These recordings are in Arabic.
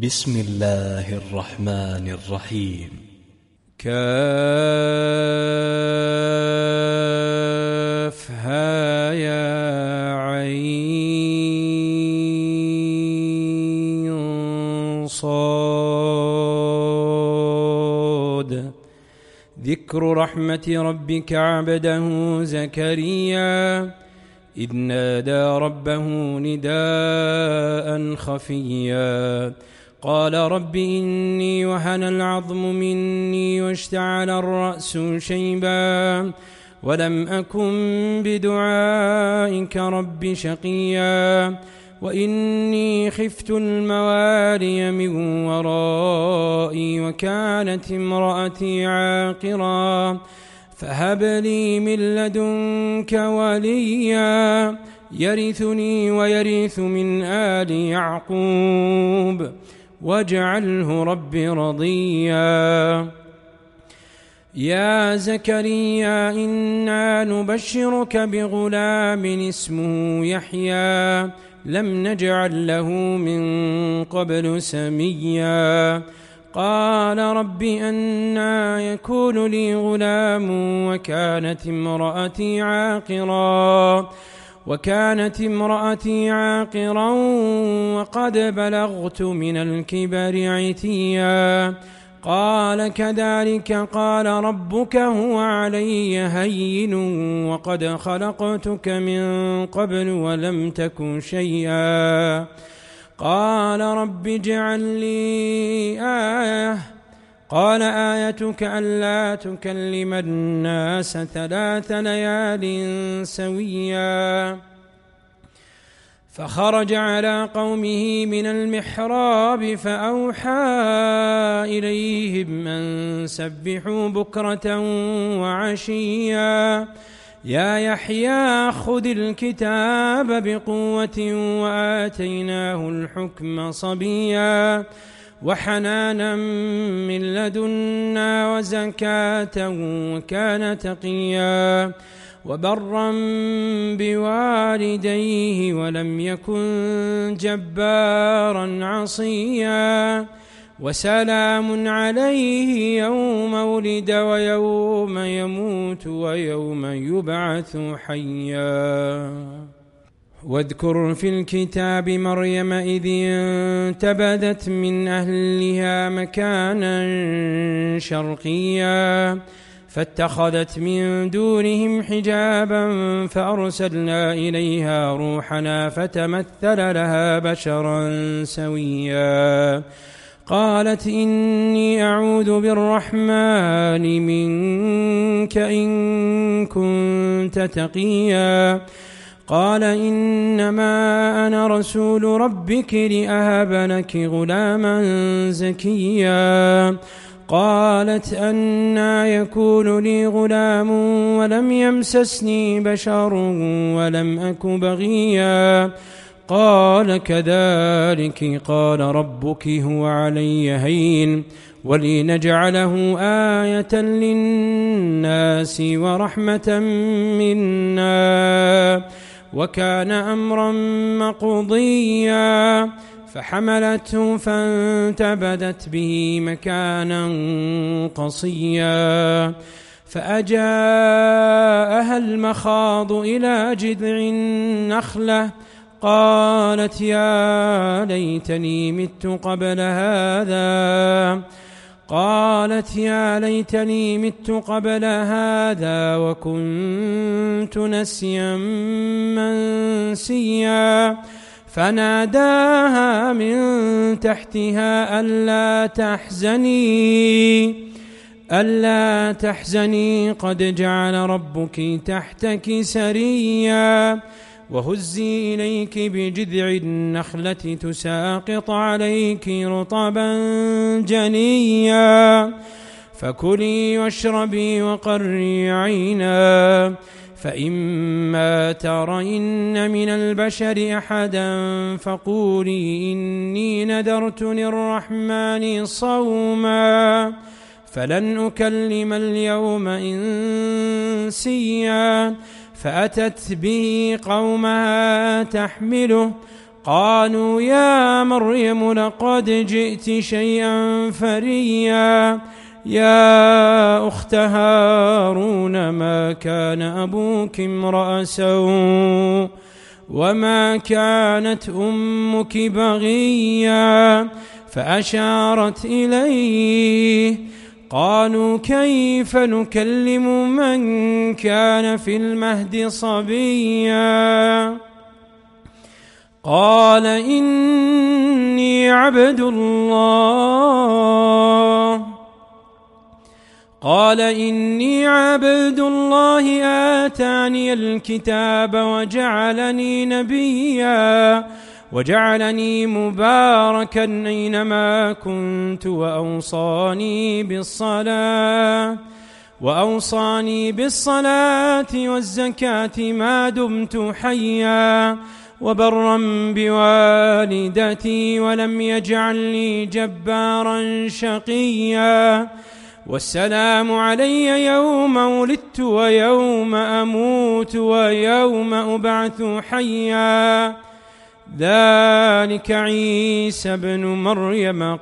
بسم الله الرحمن الرحيم. كافها يا عين صاد. ذكر رحمة ربك عبده زكريا إذ نادى ربه نداء خفيا قال رب إني وهن العظم مني واشتعل الرأس شيبا ولم أكن بدعائك رب شقيا وإني خفت الموالي من ورائي وكانت امرأتي عاقرا فهب لي من لدنك وليا يرثني ويرث من آل يعقوب واجعله رب رضيا. يا زكريا إنا نبشرك بغلام اسمه يحيى لم نجعل له من قبل سميا قال رب أنى يكون لي غلام وكانت امرأتي عاقرا وقد بلغت من الكبر عتيا قال كذلك قال ربك هو علي هين وقد خلقتك من قبل ولم تك شيئا قال رب اجعل لي آية قال آيتك ألا تكلم الناس 3 ليال سويا فخرج على قومه من المحراب فأوحى إليهم أن سبحوا بكرة وعشيا يا يحيى خذ الكتاب بقوة وآتيناه الحكم صبيا وحنانا من لدنا وزكاة وكان تقيا وبرا بوالديه ولم يكن جبارا عصيا وسلام عليه يوم ولد ويوم يموت ويوم يبعث حيا. واذكر في الكتاب مريم إذ انتبذت من أهلها مكانا شرقيا فاتخذت من دونهم حجابا فأرسلنا إليها روحنا فتمثل لها بشرا سويا قالت إني أعوذ بالرحمن منك إن كنت تقيا قال إنما أنا رسول ربك لأهب لك غلاما زكيا قالت أنى يكون لي غلام ولم يمسسني بشر ولم أك بغيا قال كذلك قال ربك هو علي هين ولنجعله آية للناس ورحمة منا وكان أمرا مقضيا فحملته فانتبذت به مكانا قصيا فأجاءها المخاض إلى جذع النخلة قالت يا ليتني مت قبل هذا وكنت نسيا منسيا فناداها من تحتها ألا تحزني قد جعل ربك تحتك سريا وهزي إليك بجذع النخلة تساقط عليك رطبا جنيا فكلي واشربي وقري عينا فإما ترين من البشر أحدا فقولي إني نذرت للرحمن صوما فلن أكلم اليوم إنسيا فأتت به قومها تحمله قالوا يا مريم لقد جئت شيئا فريا يا أخت هارون ما كان أبوك امرأ سوء وما كانت أمك بغيا فأشارت إليه. قالوا كيف نكلم من كان في المهد صبيا قال إني عبد الله آتاني الكتاب وجعلني نبيا وجعلني مباركا أينما كنت وأوصاني بالصلاة والزكاة ما دمت حيا وبرا بوالدتي ولم يجعلني جبارا شقيا والسلام علي يوم ولدت ويوم أموت ويوم أبعث حيا ذلك عيسى ابن مريم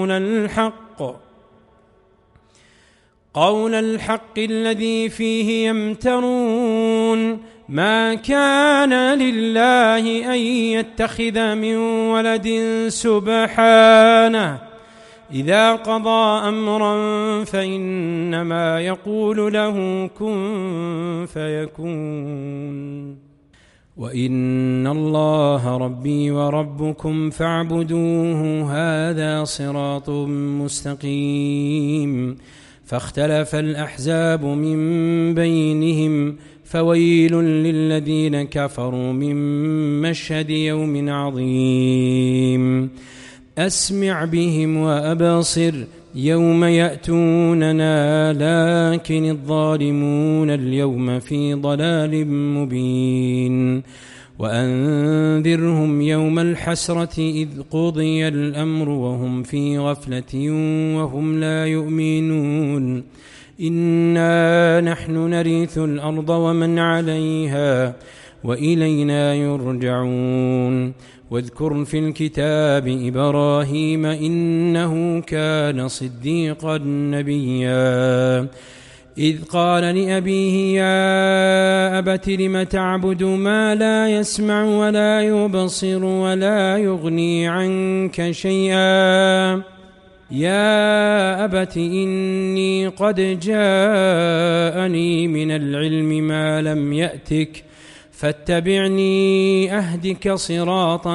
قول الحق الذي فيه يمترون ما كان لله أن يتخذ من ولد سبحانه إذا قضى أمرا فإنما يقول له كن فيكون وإن الله ربي وربكم فاعبدوه هذا صراط مستقيم. فاختلف الأحزاب من بينهم فويل للذين كفروا من مشهد يوم عظيم. أسمع بهم وأبصر يوم يأتوننا لكن الظالمون اليوم في ضلال مبين. وأنذرهم يوم الحسرة إذ قضي الأمر وهم في غفلة وهم لا يؤمنون. إنا نحن نرث الأرض ومن عليها وإلينا يرجعون. واذكر في الكتاب إبراهيم إنه كان صديقا نبيا إذ قال لأبيه يا أبت لم تعبد ما لا يسمع ولا يبصر ولا يغني عنك شيئا يا أبت إني قد جاءني من العلم ما لم يأتك فاتبعني أهدك صراطا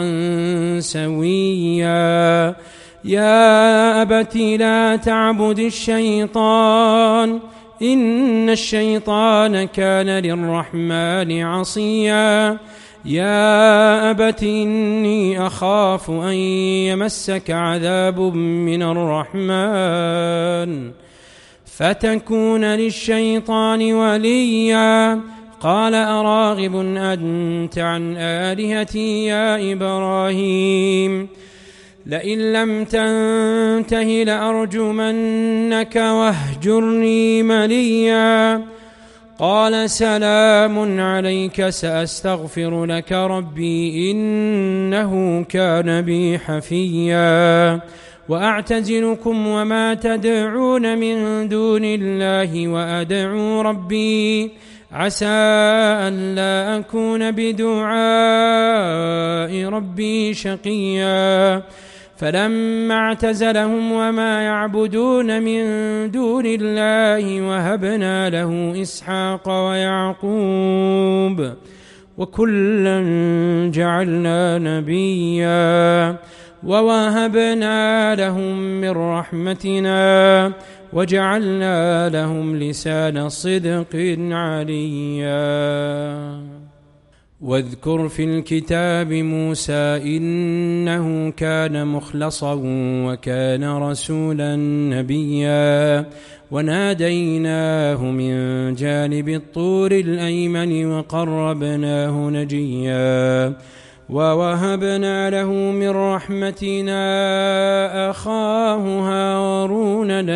سويا يا أبت لا تعبد الشيطان إن الشيطان كان للرحمن عصيا يا أبت إني أخاف أن يمسك عذاب من الرحمن فتكون للشيطان وليا قال أراغب أنت عن آلهتي يا إبراهيم لئن لم تنته لأرجمنك واهجرني مليا قال سلام عليك سأستغفر لك ربي إنه كان بي حفيا وأعتزلكم وما تدعون من دون الله وأدعو ربي عسى أن لا أكون بدعاء ربي شقيا فلما اعتزلهم وما يعبدون من دون الله وهبنا له إسحاق ويعقوب وكلا جعلنا نبيا ووهبنا لهم من رحمتنا وجعلنا لهم لسان صدق عليا واذكر في الكتاب موسى إنه كان مخلصا وكان رسولا نبيا وناديناه من جانب الطور الأيمن وقربناه نجيا ووهبنا له من رحمتنا أخاه هارون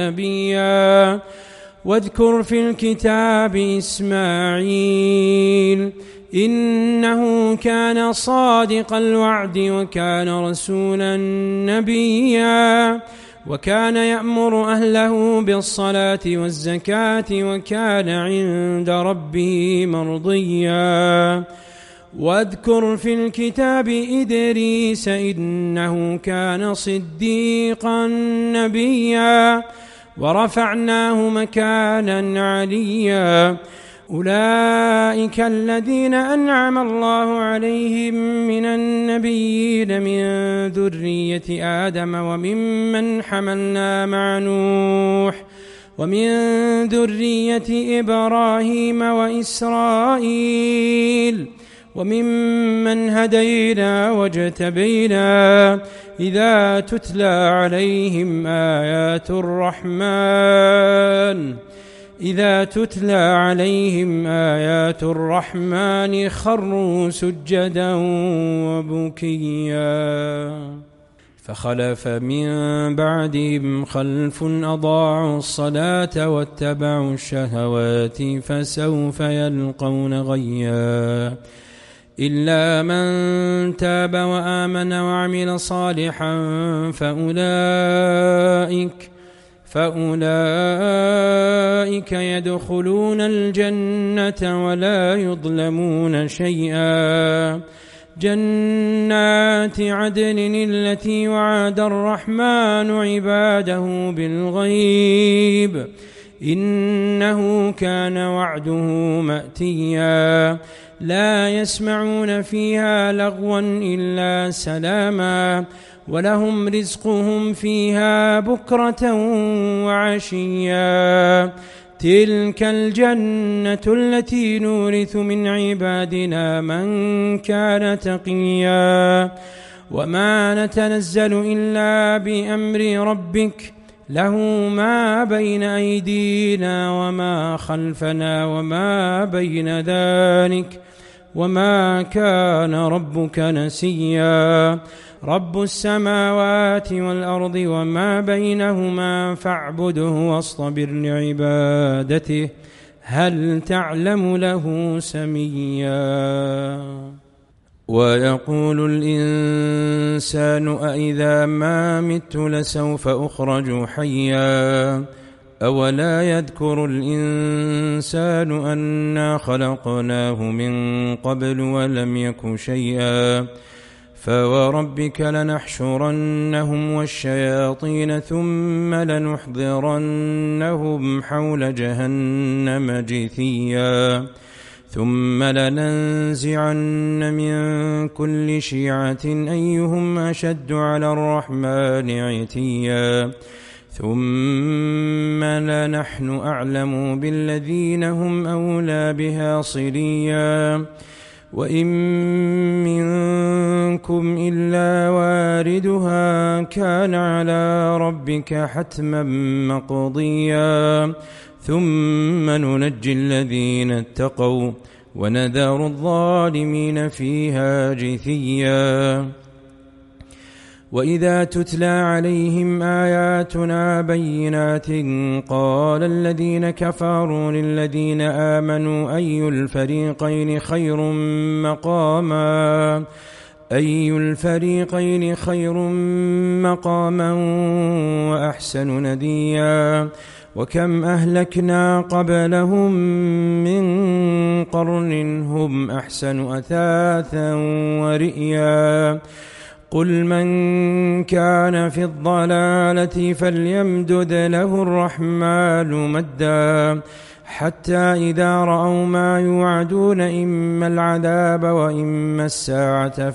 نبيا واذكر في الكتاب إسماعيل إنه كان صادق الوعد وكان رسولا نبيا وكان يأمر أهله بالصلاة والزكاة وكان عند ربه مرضيا واذكر في الكتاب إدريس إنه كان صديقا نبيا ورفعناه مكانا عليا أولئك الذين أنعم الله عليهم من النبيين من ذرية آدم وممن حملنا مع نوح ومن ذرية إبراهيم وإسرائيل وممن هدينا واجتبينا إذا تتلى عليهم آيات الرحمن خروا سجدا وبكيا فخلف من بعدهم خلف أضاعوا الصلاة واتبعوا الشهوات فسوف يلقون غيا إلا من تاب وآمن وعمل صالحا فأولئك يدخلون الجنة ولا يظلمون شيئا جنات عدن التي وعد الرحمن عباده بالغيب إنه كان وعده مأتيا لا يسمعون فيها لغوا إلا سلاما ولهم رزقهم فيها بكرة وعشيا تلك الجنة التي نورث من عبادنا من كان تقيا وما نتنزل إلا بأمر ربك له ما بين أيدينا وما خلفنا وما بين ذلك وما كان ربك نسيا رب السماوات والأرض وما بينهما فاعبده واصطبر لعبادته هل تعلم له سميا ويقول الإنسان أإذا ما مت لسوف أخرج حيا أولا يذكر الإنسان أنا خلقناه من قبل ولم يك شيئا فوربك لنحشرنهم والشياطين ثم لنحضرنهم حول جهنم جثيا ثم لننزعن من كل شيعة أيهم أشد على الرحمن عتيا ثم لنحن أعلم بالذين هم أولى بها صليا وإن منكم إلا واردها كان على ربك حتما مقضيا ثم ننجي الذين اتقوا ونذر الظالمين فيها جثيا وإذا تتلى عليهم آياتنا بينات قال الذين كفروا للذين آمنوا أي الفريقين خير مقاما وأحسن نديا وكم أهلكنا قبلهم من قرن هم أحسن أثاثا ورئيا قل من كان في الضلالة فليمدد له الرحمن مدا حتى إذا رأوا ما يوعدون إما العذاب وإما الساعة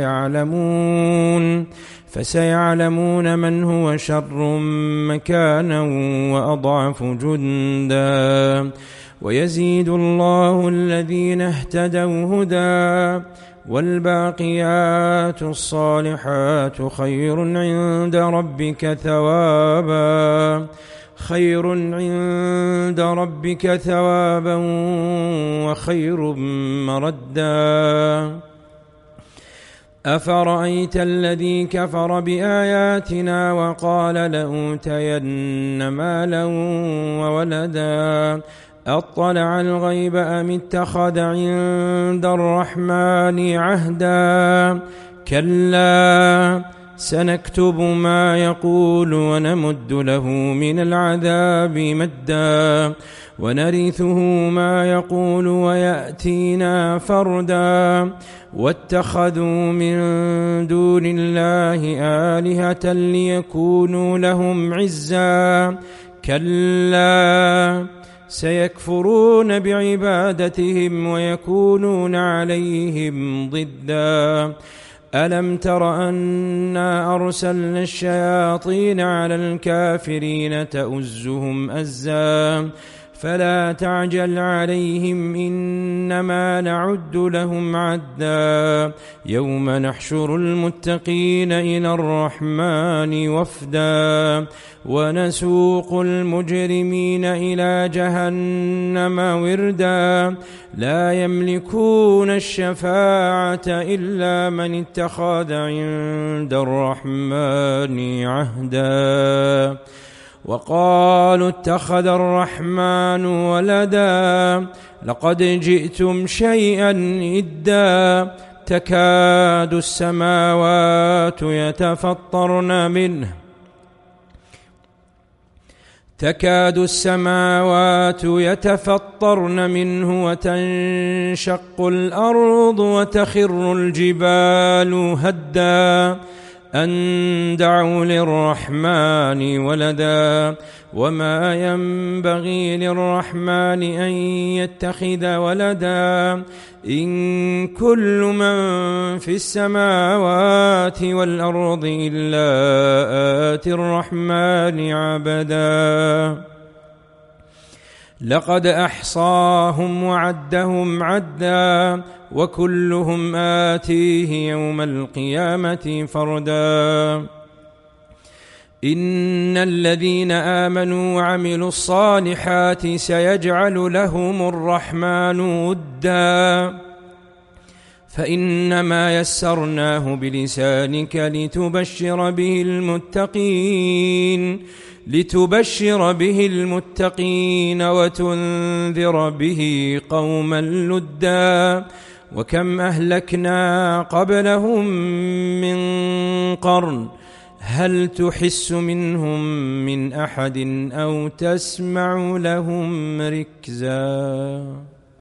فسيعلمون من هو شر مكانا وأضعف جندا ويزيد الله الذين اهتدوا هدى والباقيات الصالحات خير عند ربك ثوابا وخير مردا أفرأيت الذي كفر بآياتنا وقال لأوتين مالا وولدا أطلع الغيب أم اتخذ عند الرحمن عهدا كلا سنكتب ما يقول ونمد له من العذاب مدا ونرثه ما يقول ويأتينا فردا واتخذوا من دون الله آلهة ليكونوا لهم عزا كلا سيكفرون بعبادتهم ويكونون عليهم ضدا ألم تر أنا أرسلنا الشياطين على الكافرين تؤزهم أزا فلا تعجل عليهم إنما نعد لهم عدا يوم نحشر المتقين إلى الرحمن وفدا ونسوق المجرمين إلى جهنم وردا لا يملكون الشفاعة إلا من اتخذ عند الرحمن عهدا وقالوا اتخذ الرحمن ولدا لقد جئتم شيئا إدا تكاد السماوات يتفطرن منه وتنشق الأرض وتخر الجبال هدا أن دعوا للرحمن ولدا وما ينبغي للرحمن أن يتخذ ولدا إن كل من في السماوات والأرض إلا آتي الرحمن عبدا لقد أحصاهم وعدهم عدا وكلهم آتيه يوم القيامة فردا إن الذين آمنوا وعملوا الصالحات سيجعل لهم الرحمن ودا فإنما يسرناه بلسانك لتبشر به المتقين وتنذر به قوما لدا وكم أهلكنا قبلهم من قرن هل تحس منهم من أحد أو تسمع لهم ركزا